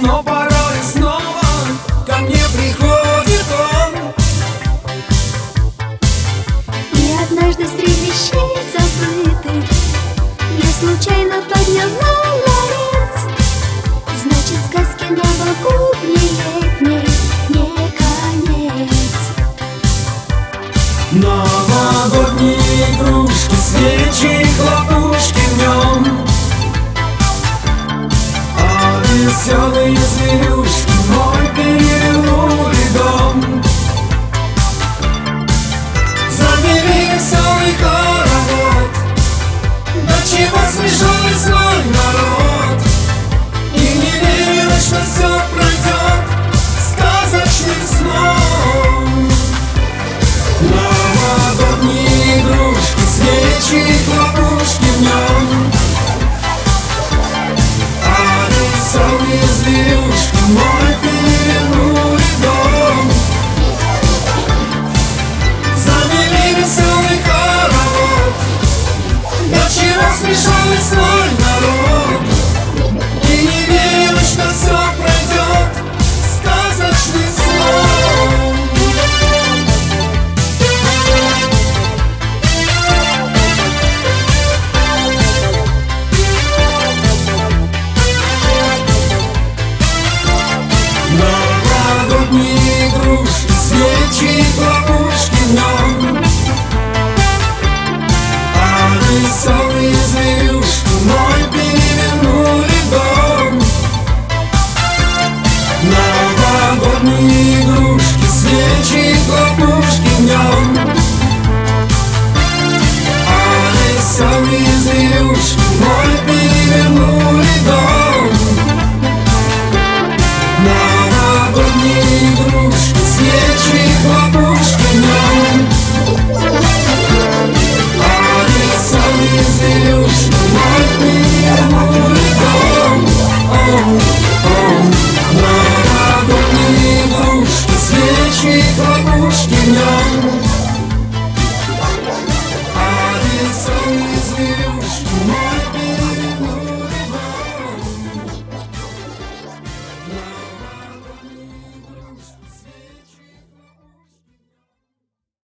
но порой снова ко мне приходит он. И однажды среди вещей забытых я случайно подняла ларец. Значит, сказки новогодней летней не конец. Новогодние игрушки, свечи, хлопушки в нем, а веселые зверюшки мой перевернули дом. Завели веселый хоровод, до чего смешной злой народ, и не верилось, что все пройдет сказочным сном. Новогодние игрушки, свечи, хлопушки в нем, а веселые зверюшки мой перевернули дом. Завели веселый хоровод, до чего смешной злой народ, и не верилось, что все пройдет сказочный сон. Новогодние игрушки, свечи, хлопушки в нем, а веселые зверюшки мой перевернули дом. Новогодние игрушки, свечи, хлопушки в нем, а веселые зверюшки мой перевернули дом. Новогодние игрушки, свечи, хлопушки в нем, а веселые зверюшки мой перевернули дом. Новогодние игрушки, свечи, хлопушки в нем, а веселые зверюшки